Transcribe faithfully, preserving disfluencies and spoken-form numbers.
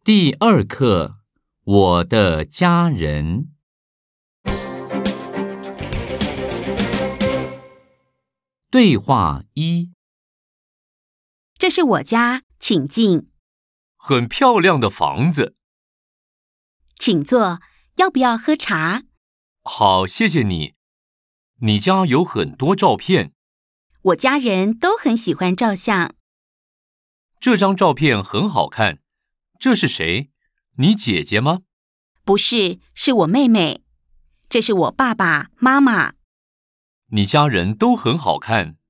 第二课，我的家人。对话一： 这是我家，请进。 很漂亮的房子。 请坐，要不要喝茶？ 好，谢谢你。你家有很多照片。 我家人都很喜欢照相。 这张照片很好看。这是谁？你姐姐吗？ 不是，是我妹妹。这是我爸爸妈妈。 你家人都很好看。